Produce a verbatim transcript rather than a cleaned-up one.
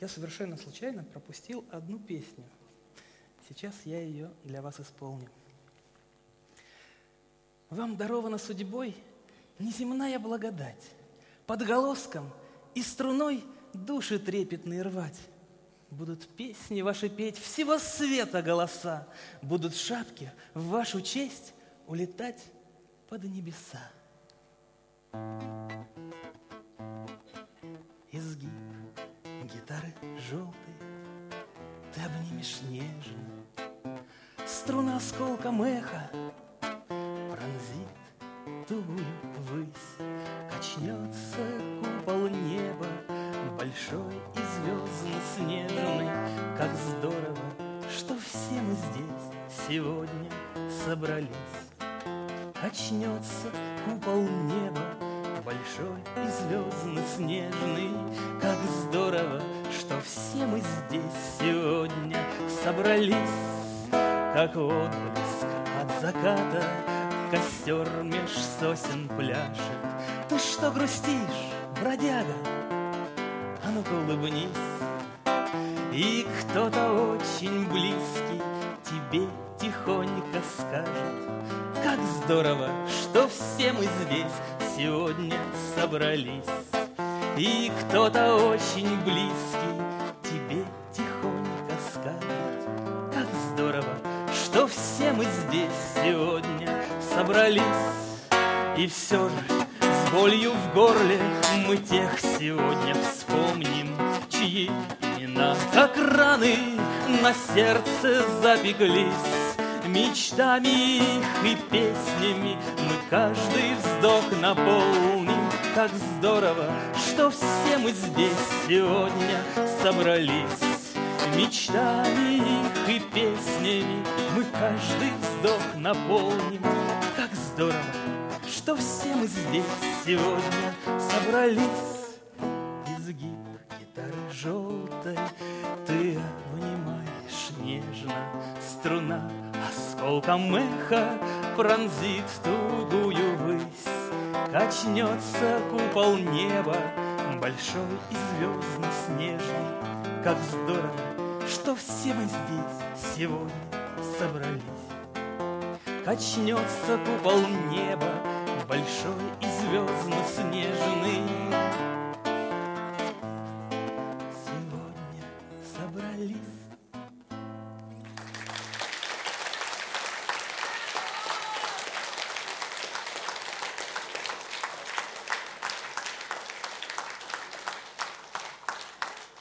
Я совершенно случайно пропустил одну песню. Сейчас я ее для вас исполню. Вам дарована судьбой неземная благодать, подголоском и струной души трепетные рвать. Будут песни ваши петь всего света голоса, будут шапки в вашу честь улетать под небеса. Изгиб гитары желтой ты обнимешь нежно, струна осколком эха пронзит тугую высь, качнется купол неба большой и звездно-снежный. Как здорово, что все мы здесь сегодня собрались. Качнется купол неба большой и звездно-снежный. Как здорово, что все мы здесь сегодня собрались. Как отблеск от заката костер меж сосен пляшет. Ты что грустишь, бродяга? А ну-ка улыбнись. И кто-то очень близкий тебе тихонько скажет: как здорово, что все мы здесь сегодня собрались. И кто-то очень близкий тебе тихонько скажет: как здорово, что все мы здесь сегодня собрались. И все же с болью в горле мы тех сегодня вспомним, чьи имена, как раны, на сердце запеклись. Мечтами их и песнями мы каждый вздох наполним. Как здорово, что все мы здесь сегодня собрались. Мечтами их и песнями мы каждый вздох наполним. Как здорово, что все мы здесь сегодня собрались. Изгиб гитары желтой ты обнимаешь нежно, струна осколком эха пронзит тугую высь. Качнется купол неба большой и звездно-снежный. Как здорово, что все мы здесь сегодня собрались. Качнется купол неба большой и звездно-снежный.